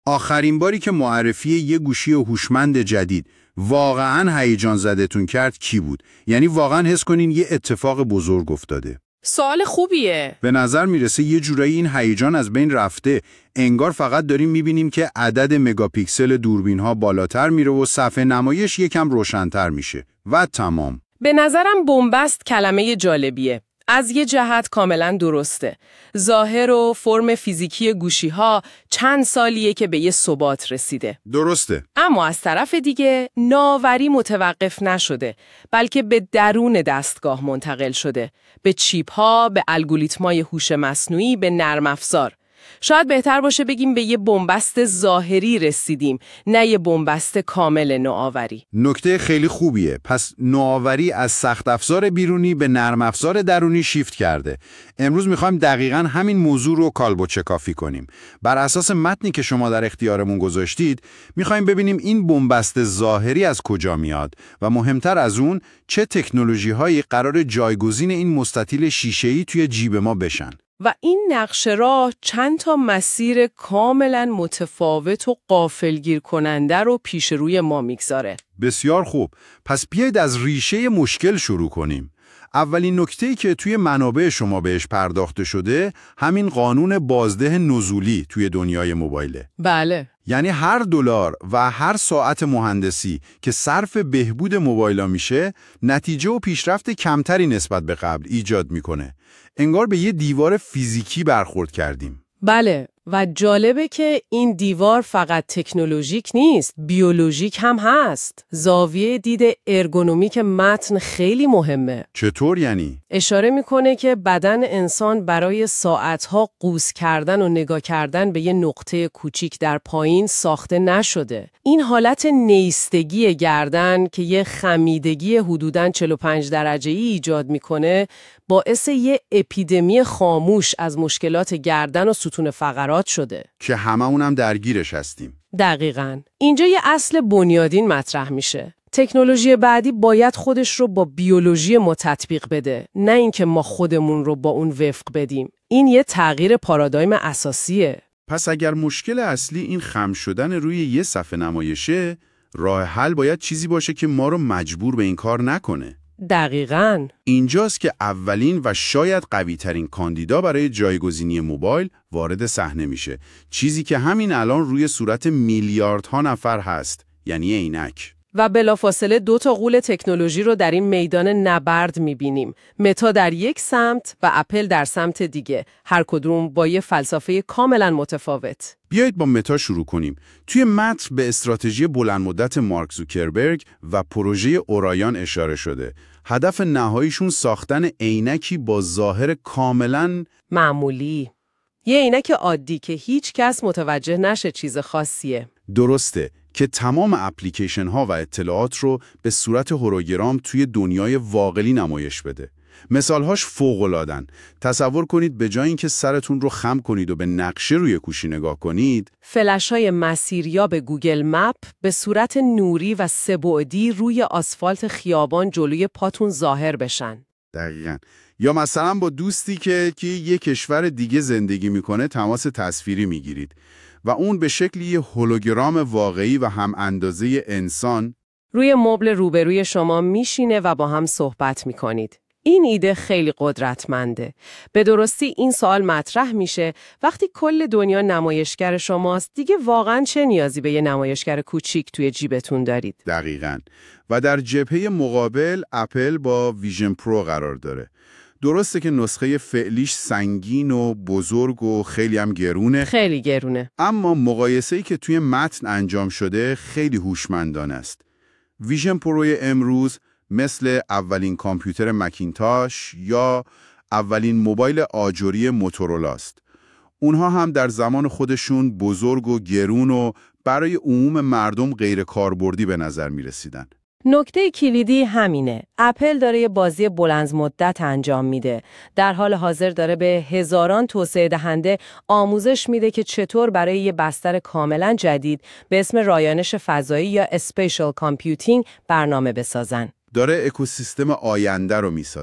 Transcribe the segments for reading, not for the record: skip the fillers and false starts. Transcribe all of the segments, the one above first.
آخرین باری که معرفی یه گوشی هوشمند جدید واقعاً هیجان زدتون کرد کی بود؟ یعنی واقعاً حس کنین یه اتفاق بزرگ افتاده. سوال خوبیه. به نظر میرسه یه جورایی این هیجان از بین رفته. انگار فقط داریم میبینیم که عدد مگاپیکسل دوربین‌ها بالاتر میره و صفحه نمایش یکم روشن‌تر میشه و تمام. به نظرم بنبست کلمه جالبیه. از یه جهت کاملا درسته. ظاهر و فرم فیزیکی گوشی‌ها چند سالیه که به یه ثبات رسیده. درسته. اما از طرف دیگه ناوری متوقف نشده، بلکه به درون دستگاه منتقل شده. به چیپ‌ها، به الگوریتم‌های هوش مصنوعی، به نرم افزار. شاید بهتر باشه بگیم به یه بنبست ظاهری رسیدیم، نه یه بنبست کامل نوآوری. نکته خیلی خوبیه. پس نوآوری از سخت افزار بیرونی به نرم افزار درونی شیفت کرده. امروز میخوایم دقیقاً همین موضوع رو کالبد کافی کنیم. بر اساس متنی که شما در اختیارمون گذاشتید، میخوایم ببینیم این بنبست ظاهری از کجا میاد و مهمتر از اون چه تکنولوژی‌هایی قرار جایگزین این مستطیل شیشه‌ای توی جیب ما بشن. و این نقشه راه چند تا مسیر کاملا متفاوت و غافلگیر کننده رو پیش روی ما میگذاره. بسیار خوب. پس بیایید از ریشه مشکل شروع کنیم. اولین نکته‌ای که توی منابع شما بهش پرداخته شده، همین قانون بازده نزولی توی دنیای موبایله. بله. یعنی هر دلار و هر ساعت مهندسی که صرف بهبود موبایلا میشه، نتیجه و پیشرفت کمتری نسبت به قبل ایجاد میکنه. انگار به یه دیوار فیزیکی برخورد کردیم. بله، و جالبه که این دیوار فقط تکنولوژیک نیست، بیولوژیک هم هست. زاویه دید ارگونومیک متن خیلی مهمه. چطور یعنی؟ اشاره میکنه که بدن انسان برای ساعتها قوس کردن و نگاه کردن به یه نقطه کوچیک در پایین ساخته نشده. این حالت نیستگی گردن که یه خمیدگی حدوداً 45 درجه‌ای ایجاد میکنه، باعث یه اپیدمی خاموش از مشکلات گردن و ستون فقرات شده که هممون درگیرش هستیم. دقیقاً. اینجا یه اصل بنیادین مطرح میشه. تکنولوژی بعدی باید خودش رو با بیولوژی ما تطبیق بده، نه اینکه ما خودمون رو با اون وفق بدیم. این یه تغییر پارادایم اساسیه. پس اگر مشکل اصلی این خم شدن روی یه صفحه نمایشه، راه حل باید چیزی باشه که ما رو مجبور به این کار نکنه. دقیقاً. اینجاست که اولین و شاید قوی‌ترین کاندیدا برای جایگزینی موبایل وارد صحنه میشه. چیزی که همین الان روی صورت میلیاردها نفر هست، یعنی عینک. و بلافاصله 2 تا غول تکنولوژی رو در این میدان نبرد میبینیم. متا در یک سمت و اپل در سمت دیگه، هر کدوم با یه فلسفه کاملا متفاوت. بیایید با متا شروع کنیم. توی متن به استراتژی بلند مدت مارک زوکربرگ و پروژه اورایون اشاره شده. هدف نهاییشون ساختن عینکی با ظاهر کاملا معمولی. یه عینک عادی که هیچ کس متوجه نشه چیز خاصیه. درسته، که تمام اپلیکیشن ها و اطلاعات رو به صورت هولوگرام توی دنیای واقعی نمایش بده. مثالهاش فوق‌العاده‌ن. تصور کنید به جای اینکه سرتون رو خم کنید و به نقشه روی گوشی نگاه کنید، فلش‌های مسیریاب گوگل مپ به صورت نوری و سه‌بعدی روی آسفالت خیابان جلوی پاتون ظاهر بشن. دقیقاً. یا مثلا با دوستی که یه کشور دیگه زندگی میکنه تماس تصویری میگیرید و اون به شکلی یه هولوگرام واقعی و هم اندازه انسان روی مبل روبروی شما میشینه و با هم صحبت میکنید. این ایده خیلی قدرتمنده. به درستی این سوال مطرح میشه وقتی کل دنیا نمایشگر شماست، دیگه واقعاً چه نیازی به یه نمایشگر کوچیک توی جیبتون دارید؟ دقیقاً. و در جبهه مقابل اپل با ویژن پرو قرار داره. درسته که نسخه فعلیش سنگین و بزرگ و خیلی هم گرونه. خیلی گرونه. اما مقایسه‌ای که توی متن انجام شده خیلی هوشمندانه است. ویژن پروی امروز مثل اولین کامپیوتر مکینتاش یا اولین موبایل آجری موتورولا است. اونها هم در زمان خودشون بزرگ و گرون و برای عموم مردم غیر کاربردی به نظر می رسیدن. نکته کلیدی همینه. اپل داره یه بازی بلند مدت انجام میده. در حال حاضر داره به هزاران توسعه دهنده آموزش میده که چطور برای یه بستر کاملا جدید به اسم رایانش فضایی یا اسپیشال کامپیوتینگ برنامه بسازن. داره اکوسیستم آینده رو میسازه.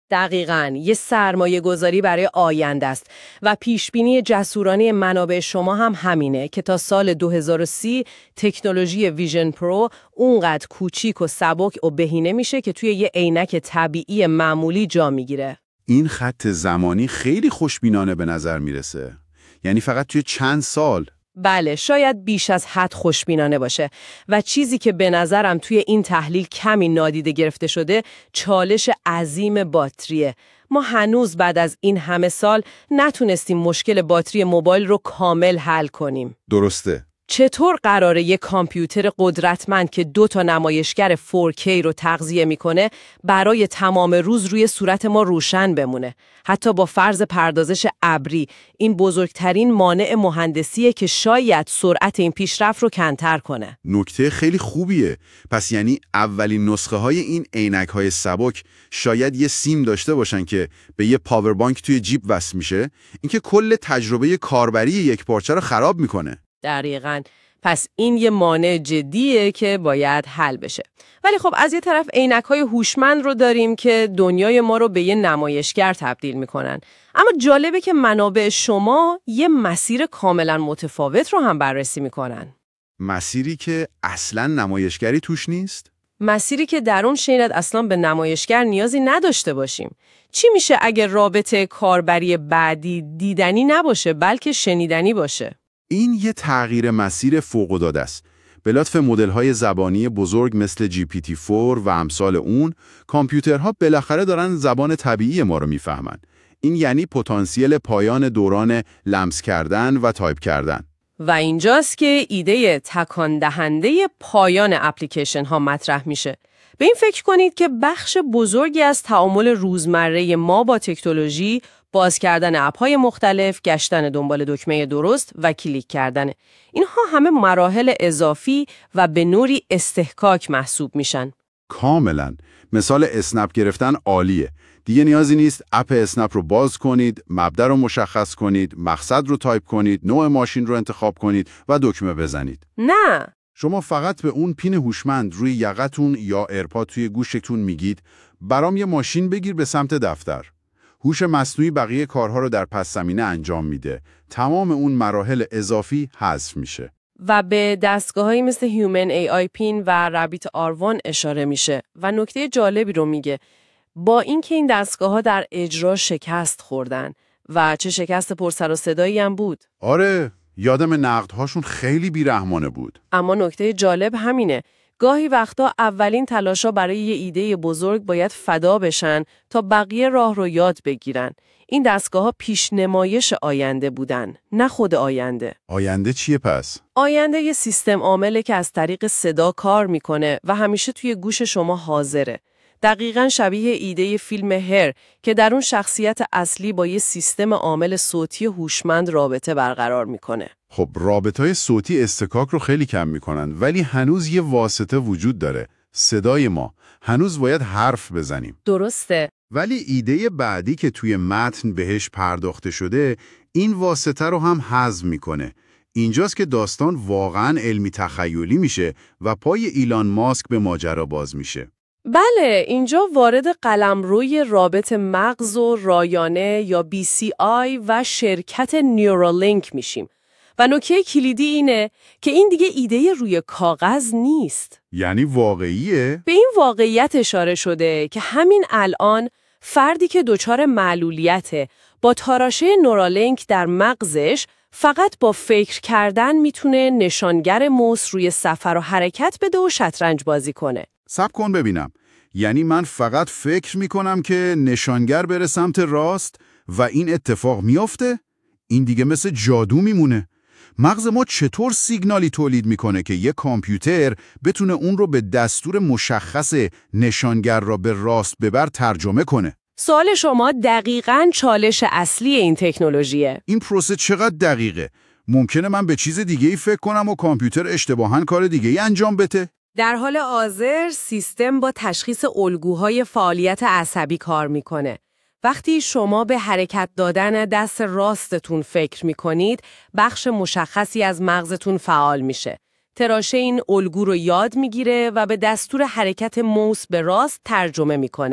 دقیقاً یه سرمایه گذاری برای آینده است و پیشبینی جسورانه منابع شما هم همینه که تا سال 2030 تکنولوژی ویژن پرو اونقدر کوچیک و سبک و بهینه میشه که توی یه عینک طبیعی معمولی جا میگیره. این خط زمانی خیلی خوشبینانه به نظر میرسه. یعنی فقط توی چند سال. بله، شاید بیش از حد خوشبینانه باشه و چیزی که به نظرم توی این تحلیل کمی نادیده گرفته شده چالش عظیم باتریه. ما هنوز بعد از این همه سال نتونستیم مشکل باتری موبایل رو کامل حل کنیم. درسته. چطور قراره یک کامپیوتر قدرتمند که 2 تا نمایشگر 4K رو تغذیه میکنه برای تمام روز روی صورت ما روشن بمونه؟ حتی با فرض پردازش ابری، این بزرگترین مانع مهندسیه که شاید سرعت این پیشرفت رو کمتر کنه. نکته خیلی خوبیه. پس یعنی اولین نسخه های این عینک های سبک شاید یه سیم داشته باشن که به یه پاور بانک توی جیب وصل میشه، اینکه کل تجربه کاربری یک پارچه رو خراب میکنه. دقیقاً. پس این یه مانع جدیه که باید حل بشه. ولی خب از یه طرف عینک‌های هوشمند رو داریم که دنیای ما رو به یه نمایشگر تبدیل میکنن. اما جالبه که منابع شما یه مسیر کاملا متفاوت رو هم بررسی میکنن. مسیری که اصلاً نمایشگری توش نیست؟ مسیری که در اون شاید اصلا به نمایشگر نیازی نداشته باشیم. چی میشه اگر رابطه کاربری بعدی دیدنی نباشه بلکه شنیدنی باشه؟ این یه تغییر مسیر فوق‌العاده است. به لطف مدل‌های زبانی بزرگ مثل GPT-4 و امثال اون، کامپیوترها بالاخره دارن زبان طبیعی ما رو میفهمن. این یعنی پتانسیل پایان دوران لمس کردن و تایپ کردن. و اینجاست که ایده تکان دهنده پایان اپلیکیشن ها مطرح میشه. به این فکر کنید که بخش بزرگی از تعامل روزمره ما با تکنولوژی باز کردن اپ‌های مختلف، گشتن دنبال دکمه درست و کلیک کردن. اینها همه مراحل اضافی و به نوعی استحکاک محسوب میشن. کاملا. مثال اسنپ گرفتن عالیه. دیگه نیازی نیست اپ اسنپ رو باز کنید، مبدا رو مشخص کنید، مقصد رو تایپ کنید، نوع ماشین رو انتخاب کنید و دکمه بزنید. نه. شما فقط به اون پین هوشمند روی یقتون یا ایرپاد توی گوشتون میگید برام یه ماشین بگیر به سمت دفتر. هوش مصنوعی بقیه کارها رو در پس زمینه انجام میده. تمام اون مراحل اضافی حذف میشه. و به دستگاه‌هایی مثل هیومن AI پین و رابیت R1 اشاره میشه و نکته جالبی رو میگه. با اینکه این دستگاه‌ها در اجرا شکست خوردن و چه شکست پرسر و صدایی هم بود. آره، یادم نقدهاشون خیلی بیرحمانه بود. اما نکته جالب همینه. گاهی وقتا اولین تلاشا برای یه ایده بزرگ باید فدا بشن تا بقیه راه رو یاد بگیرن. این دستگاه‌ها پیشنمایش آینده بودن، نه خود آینده. آینده چیه پس؟ آینده یه سیستم عامله که از طریق صدا کار میکنه و همیشه توی گوش شما حاضره. دقیقاً شبیه ایده فیلم هر که در اون شخصیت اصلی با یه سیستم عامل صوتی هوشمند رابطه برقرار میکنه. خب رابطه‌های صوتی استکاک رو خیلی کم میکنن، ولی هنوز یه واسطه وجود داره. صدای ما. هنوز باید حرف بزنیم. درسته. ولی ایده بعدی که توی متن بهش پرداخته شده، این واسطه رو هم حذف میکنه. اینجاست که داستان واقعاً علمی تخیلی میشه و پای ایلان ماسک به ماجرا باز میشه. بله، اینجا وارد قلمروی رابط مغز و رایانه یا BCI و شرکت نیورالینک میشیم. و نکته کلیدی اینه که این دیگه ایده روی کاغذ نیست. یعنی واقعیه؟ به این واقعیت اشاره شده که همین الان فردی که دچار معلولیته با تاراشه نورالینک در مغزش فقط با فکر کردن میتونه نشانگر موس روی سفر و حرکت بده و شطرنج بازی کنه. صبر کن ببینم. یعنی من فقط فکر میکنم که نشانگر بره سمت راست و این اتفاق میافته؟ این دیگه مثل جادو میمونه. مغز ما چطور سیگنالی تولید میکنه که یک کامپیوتر بتونه اون رو به دستور مشخص نشانگر را به راست ببر ترجمه کنه؟ سوال شما دقیقاً چالش اصلی این تکنولوژیه. این پروسه چقدر دقیقه؟ ممکنه من به چیز دیگه‌ای فکر کنم و کامپیوتر اشتباهاً کار دیگه‌ای انجام بده؟ در حال حاضر سیستم با تشخیص الگوهای فعالیت عصبی کار میکنه. وقتی شما به حرکت دادن دست راستتون فکر میکنید، بخش مشخصی از مغزتون فعال میشه. تراشه این الگو رو یاد میگیره و به دستور حرکت موس به راست ترجمه میکنه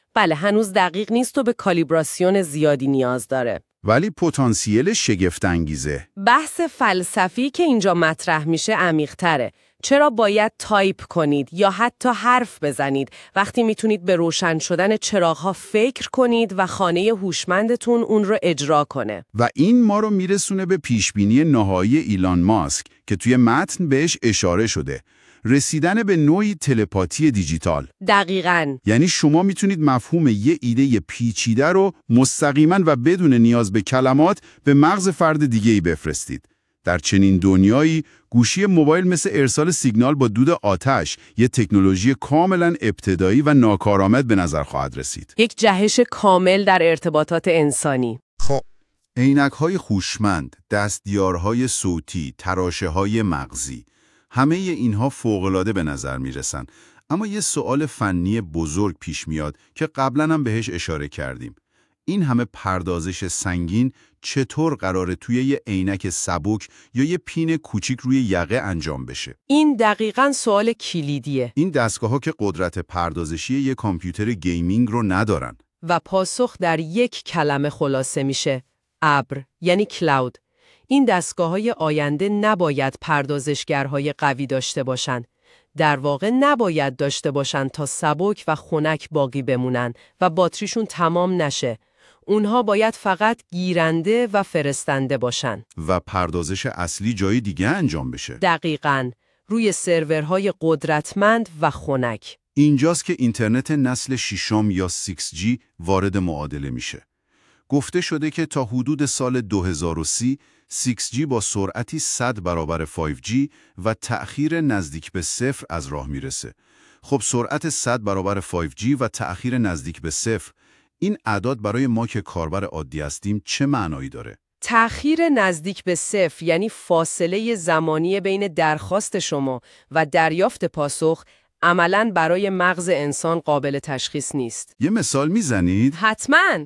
بله، هنوز دقیق نیست و به کالیبراسیون زیادی نیاز داره. ولی پتانسیل شگفت‌انگیزه. بحث فلسفی که اینجا مطرح میشه عمیق‌تره. چرا باید تایپ کنید یا حتی حرف بزنید وقتی میتونید به روشن شدن چراغ‌ها فکر کنید و خانه هوشمندتون اون رو اجرا کنه؟ و این ما رو میرسونه به پیشبینی نهایی ایلان ماسک که توی متن بهش اشاره شده. رسیدن به نوعی تلپاتی دیجیتال. دقیقاً. یعنی شما میتونید مفهوم یه ایده پیچیده رو مستقیما و بدون نیاز به کلمات به مغز فرد دیگه‌ای بفرستید. در چنین دنیایی گوشی موبایل مثل ارسال سیگنال با دود آتش، یه تکنولوژی کاملا ابتدایی و ناکارآمد به نظر خواهد رسید. یک جهش کامل در ارتباطات انسانی. خب، عینک‌های هوشمند، دستیارهای صوتی، تراشه‌های مغزی، همه اینها فوق‌العاده به نظر میرسن. اما یه سوال فنی بزرگ پیش میاد که قبلا هم بهش اشاره کردیم. این همه پردازش سنگین چطور قراره توی یه عینک سبک یا یه پین کوچیک روی یقه انجام بشه؟ این دقیقاً سوال کلیدیه. این دستگاه‌ها که قدرت پردازشی یه کامپیوتر گیمینگ رو ندارن. و پاسخ در یک کلمه خلاصه میشه: ابر، یعنی کلاود. این دستگاه‌های آینده نباید پردازشگرهای قوی داشته باشن. در واقع نباید داشته باشن تا سبک و خنک باقی بمونن و باتریشون تمام نشه. اونها باید فقط گیرنده و فرستنده باشن. و پردازش اصلی جای دیگه انجام بشه. دقیقاً، روی سرورهای قدرتمند و خنک. اینجاست که اینترنت نسل ششم یا 6G وارد معادله میشه. گفته شده که تا حدود سال 2030 6G با سرعتی 100 برابر 5G و تأخیر نزدیک به 0 از راه میرسه. خب سرعت 100 برابر 5G و تأخیر نزدیک به 0، این اعداد برای ما که کاربر عادی هستیم چه معنایی داره؟ تأخیر نزدیک به 0 یعنی فاصله زمانی بین درخواست شما و دریافت پاسخ عملاً برای مغز انسان قابل تشخیص نیست. یه مثال میزنید؟ حتماً.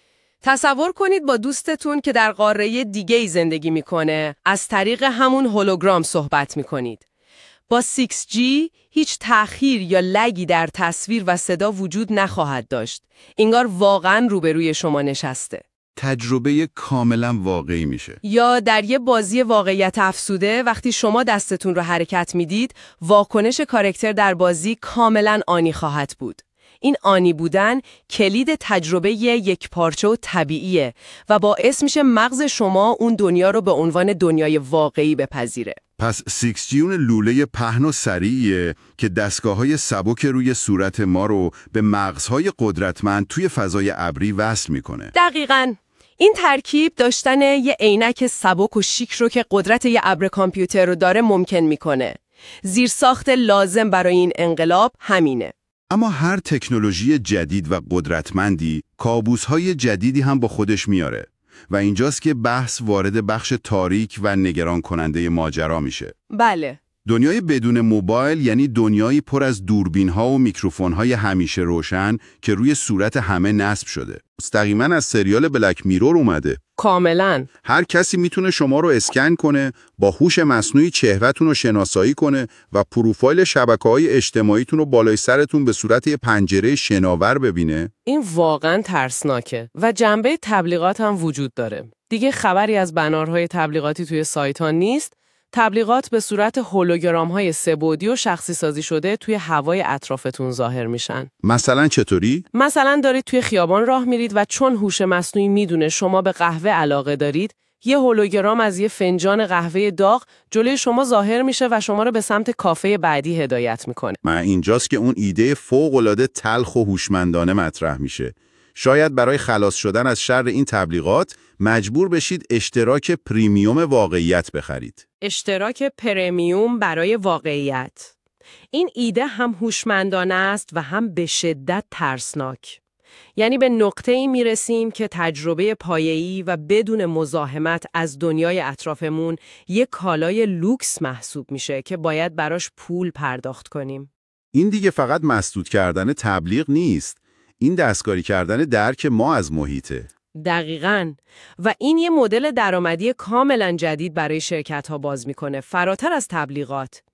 تصور کنید با دوستتون که در قاره دیگه‌ای زندگی میکنه از طریق همون هولوگرام صحبت میکنید. با 6G هیچ تأخیر یا لگی در تصویر و صدا وجود نخواهد داشت. انگار واقعاً روبروی شما نشسته. تجربه کاملا واقعی میشه. یا در یه بازی واقعیت افزوده وقتی شما دستتون رو حرکت میدید، واکنش کاراکتر در بازی کاملا آنی خواهد بود. این آنی بودن کلید تجربه یک پارچه و طبیعیه و باعث میشه مغز شما اون دنیا رو به عنوان دنیای واقعی بپذیره. پس 6G اون لوله پهن و سریعیه که دستگاه‌های سبک روی صورت ما رو به مغزهای قدرتمند توی فضای ابری وصل میکنه. دقیقاً. این ترکیب داشتن یه عینک سبک و شیک رو که قدرت یه ابر کامپیوتر رو داره ممکن میکنه. زیرساخت لازم برای این انقلاب همینه. اما هر تکنولوژی جدید و قدرتمندی کابوس‌های جدیدی هم با خودش میاره و اینجاست که بحث وارد بخش تاریک و نگران کننده ماجرا میشه. بله. دنیای بدون موبایل یعنی دنیایی پر از دوربین‌ها و میکروفون‌های همیشه روشن که روی صورت همه نصب شده. مستقیما از سریال بلک میرور اومده. کاملاً. هر کسی میتونه شما رو اسکن کنه، با هوش مصنوعی چهره‌تون رو شناسایی کنه و پروفایل شبکه‌های اجتماعیتون رو بالای سرتون به صورت یه پنجره شناور ببینه. این واقعاً ترسناکه و جنبه تبلیغات هم وجود داره. دیگه خبری از بنرهای تبلیغاتی توی سایت‌ها نیست. تبلیغات به صورت هولوگرام‌های سه‌بعدی و شخصی سازی شده توی هوای اطرافتون ظاهر میشن. مثلا چطوری؟ مثلا دارید توی خیابان راه میرید و چون هوش مصنوعی میدونه شما به قهوه علاقه دارید، یه هولوگرام از یه فنجان قهوه داغ جلوی شما ظاهر میشه و شما رو به سمت کافه بعدی هدایت میکنه. اینجاست که اون ایده فوق‌العاده تلخ و هوشمندانه مطرح میشه. شاید برای خلاص شدن از شر این تبلیغات مجبور بشید اشتراک پریمیوم واقعیت بخرید. اشتراک پریمیوم برای واقعیت. این ایده هم هوشمندانه است و هم به شدت ترسناک. یعنی به نقطه‌ای میرسیم که تجربه پایه‌ای و بدون مزاحمت از دنیای اطرافمون یک کالای لوکس محسوب میشه که باید براش پول پرداخت کنیم. این دیگه فقط مسدود کردن تبلیغ نیست. این دستکاری کردن درک ما از محیطه. دقیقاً. و این یه مدل درآمدی کاملاً جدید برای شرکت‌ها باز میکنه، فراتر از تبلیغات.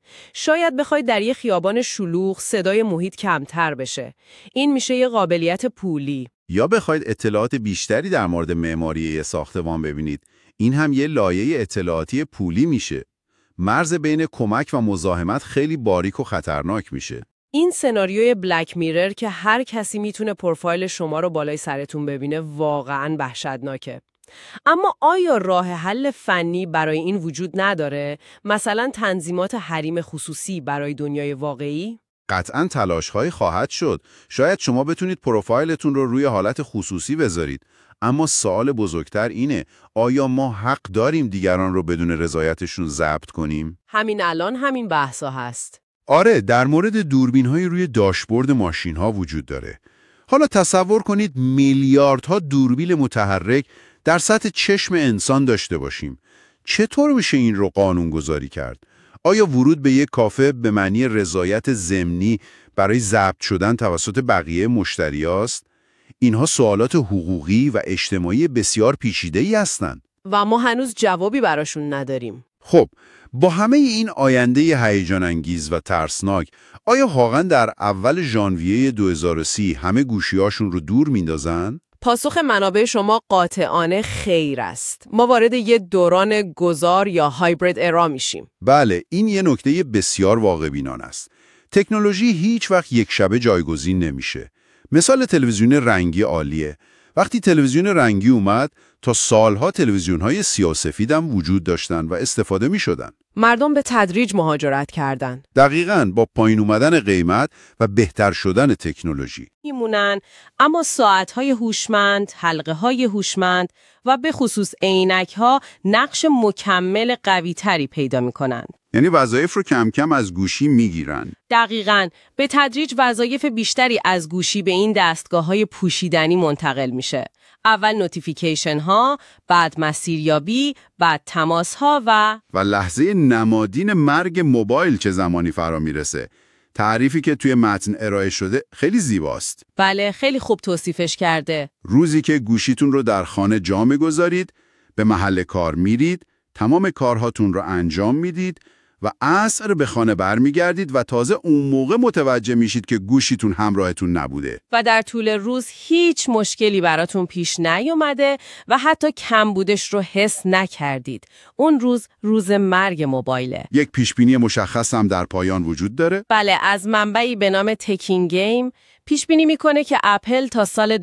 شاید بخواید در یه خیابان شلوغ صدای محیط کمتر بشه. این میشه یه قابلیت پولی. یا بخواید اطلاعات بیشتری در مورد معماری یه ساختمان ببینید، این هم یه لایه اطلاعاتی پولی میشه. مرز بین کمک و مزاحمت خیلی باریک و خطرناک میشه. این سناریوی بلک میرر که هر کسی میتونه پروفایل شما رو بالای سرتون ببینه واقعاً وحشتناکه. اما آیا راه حل فنی برای این وجود نداره؟ مثلا تنظیمات حریم خصوصی برای دنیای واقعی؟ قطعاً تلاش‌هایی خواهد شد. شاید شما بتونید پروفایلتون رو روی حالت خصوصی بذارید. اما سوال بزرگتر اینه، آیا ما حق داریم دیگران رو بدون رضایتشون ضبط کنیم؟ همین الان همین بحثا هست. آره، در مورد دوربین‌های روی داشبورد ماشین‌ها وجود داره. حالا تصور کنید میلیاردها دوربین متحرک در سطح چشم انسان داشته باشیم. چطور میشه این رو قانون‌گذاری کرد؟ آیا ورود به یک کافه به معنی رضایت ضمنی برای ضبط شدن توسط بقیه مشتریاست؟ اینها سوالات حقوقی و اجتماعی بسیار پیچیده‌ای هستند. و ما هنوز جوابی براشون نداریم. خب، با همه این آینده هیجان انگیز و ترسناک، آیا واقعا در اول ژانویه 2030 همه گوشی‌هاشون رو دور میندازن؟ پاسخ منابع شما قاطعانه خیر است. ما وارد یه دوران گذار یا هایبرید ارا میشیم. بله، این یه نکته بسیار واقع‌بینانه است. تکنولوژی هیچ وقت یک شبه جایگزین نمیشه. مثال تلویزیون رنگی عالیه. وقتی تلویزیون رنگی اومد، تا سالها تلویزیون‌های سیاه‌وسفید هم وجود داشتن و استفاده می‌شدن. مردم به تدریج مهاجرت کردن. دقیقاً، با پایین اومدن قیمت و بهتر شدن تکنولوژی. میمونن، اما ساعت‌های هوشمند، حلقه‌های هوشمند و به خصوص عینک‌ها نقش مکمل قوی‌تری پیدا می‌کنند. یعنی وظایف رو کم کم از گوشی میگیرن. دقیقاً، به تدریج وظایف بیشتری از گوشی به این دستگاه‌های پوشیدنی منتقل میشه. اول نوتیفیکیشن ها، بعد مسیریابی، بعد تماس ها و لحظه نمادین مرگ موبایل چه زمانی فرا میرسه. تعریفی که توی متن ارائه شده خیلی زیباست. بله، خیلی خوب توصیفش کرده. روزی که گوشیتون رو در خانه جا می‌گذارید، به محل کار میرید، تمام کارهاتون رو انجام میدید و عصر به خانه برمیگردید و تازه اون موقع متوجه میشید که گوشیتون همراهتون نبوده. و در طول روز هیچ مشکلی براتون پیش نیومده و حتی کمبودش رو حس نکردید. اون روز مرگ موبایله. یک پیشبینی مشخص هم در پایان وجود داره؟ بله، از منبعی به نام تکین گیم پیشبینی میکنه که اپل تا سال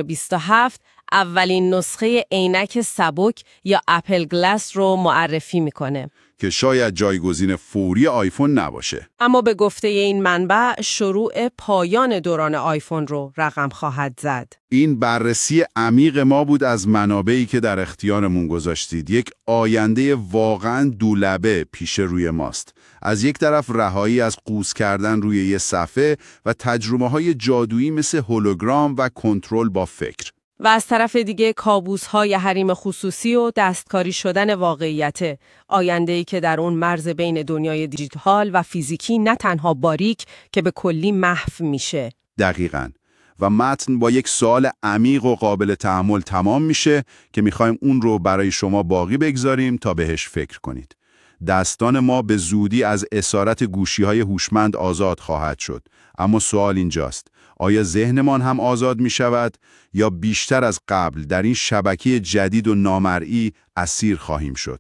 2027 اولین نسخه عینک سبک یا اپل گلاس رو معرفی میکنه. که شاید جایگزین فوری آیفون نباشه. اما به گفته این منبع شروع پایان دوران آیفون رو رقم خواهد زد. این بررسی عمیق ما بود از منابعی که در اختیارمون گذاشتید. یک آینده واقعاً دولبه پیش روی ماست. از یک طرف رهایی از قوز کردن روی یه صفحه و تجربه‌های جادویی مثل هولوگرام و کنترل با فکر. و از طرف دیگه کابوس‌های حریم خصوصی و دستکاری شدن واقعیت، آینده‌ای که در اون مرز بین دنیای دیجیتال و فیزیکی نه تنها باریک که به کلی محو میشه. دقیقاً. و متن با یک سوال عمیق و قابل تأمل تمام میشه که میخوایم اون رو برای شما باقی بگذاریم تا بهش فکر کنید. دستان ما به زودی از اسارت گوشی‌های هوشمند آزاد خواهد شد. اما سوال اینجاست، آیا ذهنمان هم آزاد می شود یا بیشتر از قبل در این شبکه جدید و نامرئی اسیر خواهیم شد؟